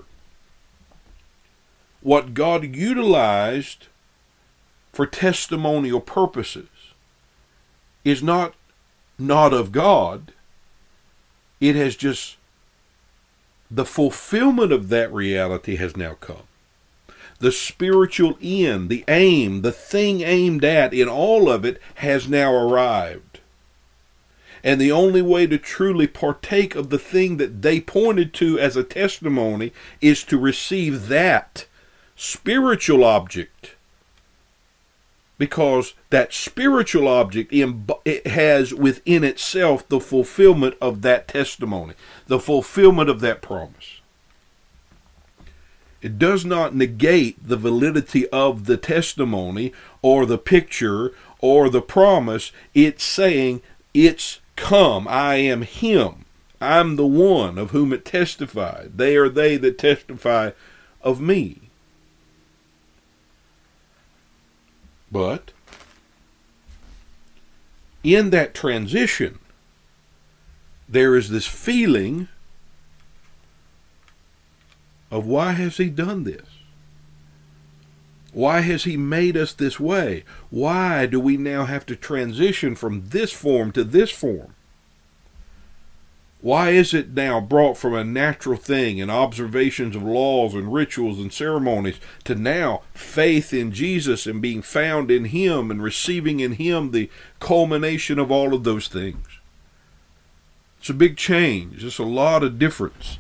What God utilized for testimonial purposes is not of God. It has just, the fulfillment of that reality has now come. The spiritual end, the aim, the thing aimed at in all of it has now arrived. And the only way to truly partake of the thing that they pointed to as a testimony is to receive that spiritual object, because that spiritual object it has within itself the fulfillment of that testimony, the fulfillment of that promise. It does not negate the validity of the testimony or the picture or the promise. It's saying, it's come, I am him, I'm the one of whom it testified, they are they that testify of me. But in that transition, there is this feeling of, why has he done this? Why has he made us this way? Why do we now have to transition from this form to this form? Why is it now brought from a natural thing and observations of laws and rituals and ceremonies to now faith in Jesus and being found in him and receiving in him the culmination of all of those things? It's a big change. It's a lot of difference.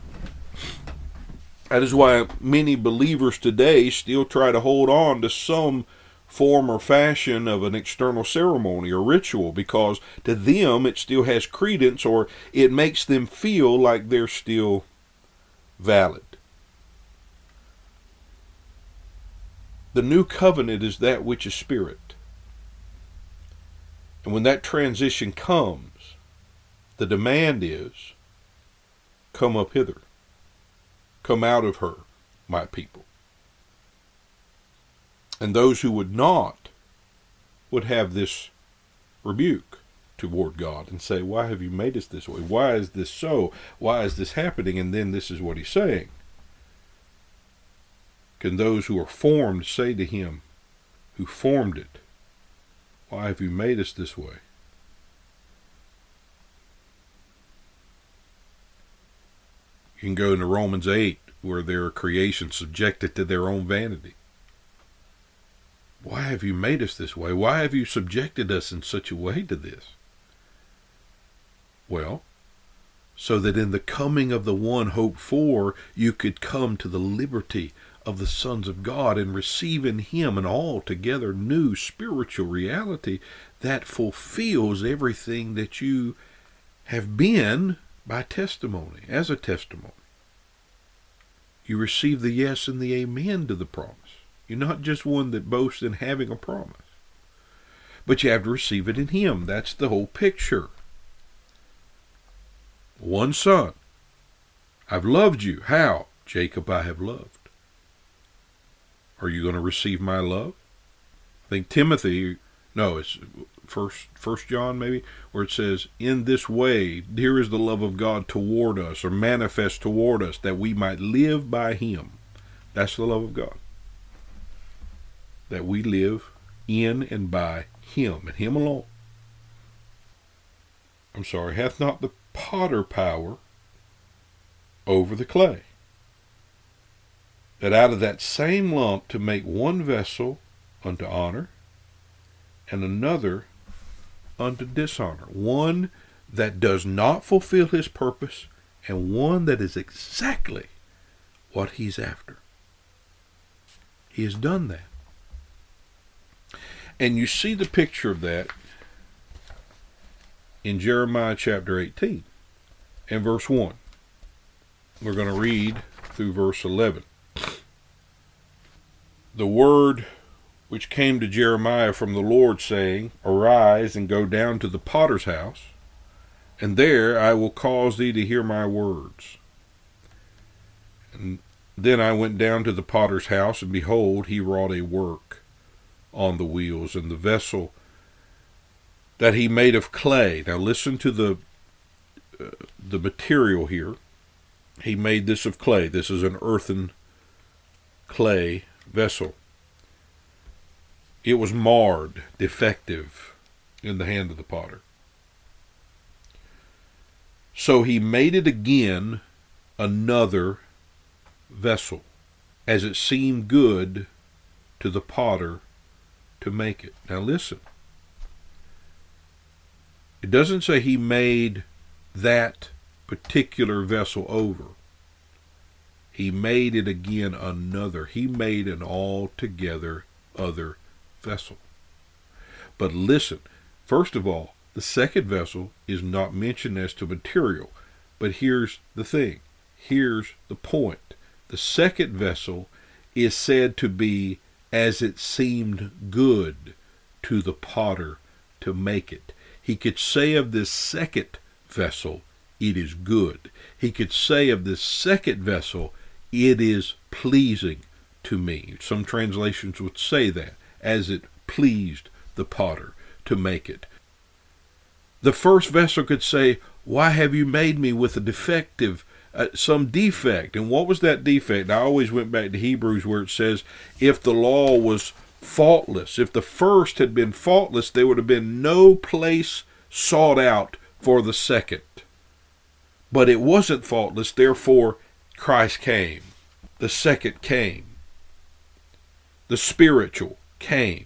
That is why many believers today still try to hold on to some form or fashion of an external ceremony or ritual, because to them it still has credence, or it makes them feel like they're still valid. The new covenant is that which is spirit. And when that transition comes, the demand is, come up hither. Come out of her, my people. And those who would not would have this rebuke toward God and say, why have you made us this way? Why is this so? Why is this happening? And then this is what he's saying. Can those who are formed say to him who formed it, why have you made us this way? You can go into Romans 8, where there are creations subjected to their own vanity. Why have you made us this way? Why have you subjected us in such a way to this? Well, so that in the coming of the one hoped for, you could come to the liberty of the sons of God and receive in him an altogether new spiritual reality that fulfills everything that you have been by testimony, as a testimony. You receive the yes and the amen to the promise. You're not just one that boasts in having a promise, but you have to receive it in him. That's the whole picture. One son. I've loved you. How? Jacob I have loved. Are you going to receive my love? I think Timothy, no, it's First John maybe, where it says, in this way, here is the love of God toward us, or manifest toward us, that we might live by him. That's the love of God. That we live in and by him, and him alone. Hath not the potter power over the clay, that out of that same lump to make one vessel unto honor, and another unto dishonor, one that does not fulfill his purpose, and one that is exactly what he's after. He has done that. And you see the picture of that in Jeremiah chapter 18 and verse 1. We're going to read through verse 11. The word which came to Jeremiah from the Lord, saying, Arise and go down to the potter's house, and there I will cause thee to hear my words. And then I went down to the potter's house, and behold, he wrought a work on the wheels, and the vessel that he made of clay. Now listen to the material here. He made this of clay. This is an earthen clay vessel. It was marred, defective in the hand of the potter. So he made it again another vessel, as it seemed good to the potter to make it. Now listen. It doesn't say he made that particular vessel over. He made it again another. He made an altogether other vessel. But listen, first of all, the second vessel is not mentioned as to material. But here's the thing. Here's the point. The second vessel is said to be as it seemed good to the potter to make it. He could say of this second vessel, it is good. He could say of this second vessel, it is pleasing to me. Some translations would say that, as it pleased the potter to make it. The first vessel could say, why have you made me with a defective, some defect? And what was that defect? I always went back to Hebrews, where it says, if the law was faultless, if the first had been faultless, there would have been no place sought out for the second. But it wasn't faultless, therefore Christ came. The second came. The spiritual came.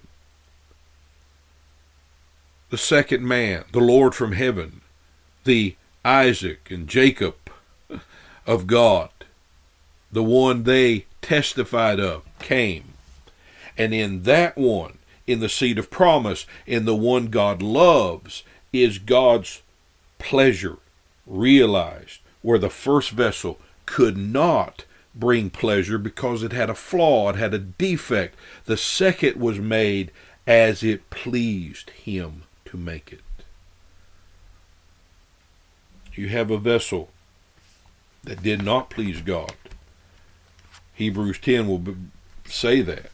The second man, the Lord from heaven, the Isaac and Jacob of God, the one they testified of, came. And in that one, in the seed of promise, in the one God loves, is God's pleasure realized, where the first vessel could not bring pleasure because it had a flaw, it had a defect. The second was made as it pleased him to make it. You have a vessel that did not please God. Hebrews 10 will say that.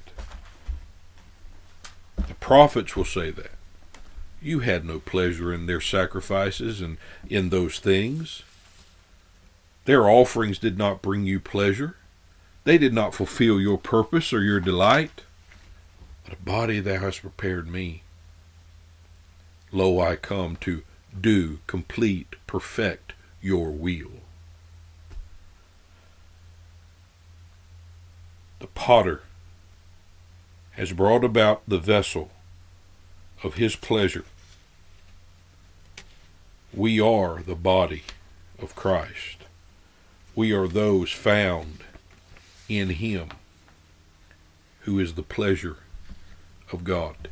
The prophets will say that. You had no pleasure in their sacrifices and in those things. Their offerings did not bring you pleasure. They did not fulfill your purpose or your delight. But a body thou hast prepared me. Lo, I come to do, complete, perfect your will. The potter has brought about the vessel of his pleasure. We are the body of Christ. We are those found in him who is the pleasure of God.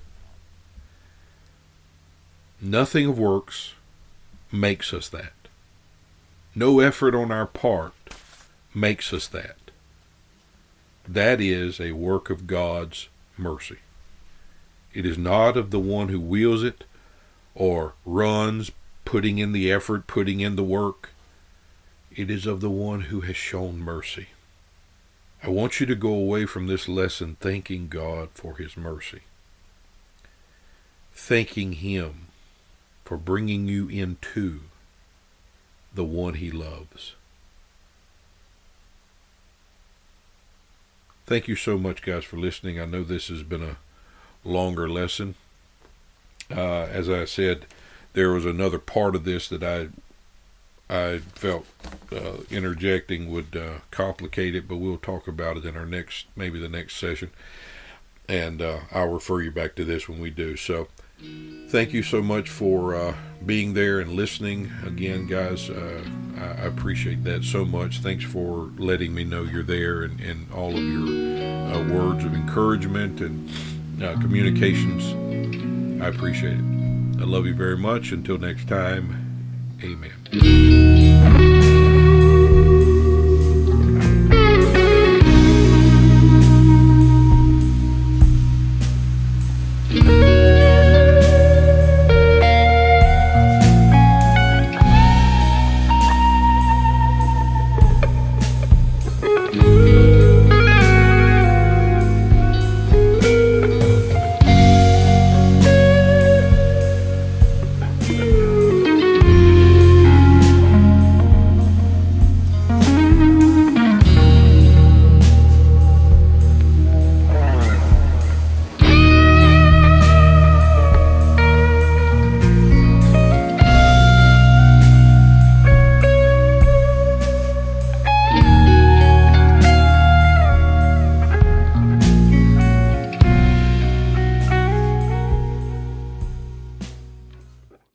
Nothing of works makes us that. No effort on our part makes us that. That is a work of God's mercy. It is not of the one who wills it or runs, putting in the effort, putting in the work. It is of the one who has shown mercy. I want you to go away from this lesson thanking God for his mercy. Thanking him for bringing you into the one he loves. Thank you so much, guys, for listening. I know this has been a longer lesson. As I said, there was another part of this that I felt interjecting would complicate it, but we'll talk about it in our maybe the next session. And I'll refer you back to this when we do. So thank you so much for being there and listening. Again, guys, I appreciate that so much. Thanks for letting me know you're there and all of your words of encouragement and communications. I appreciate it. I love you very much. Until next time, amen.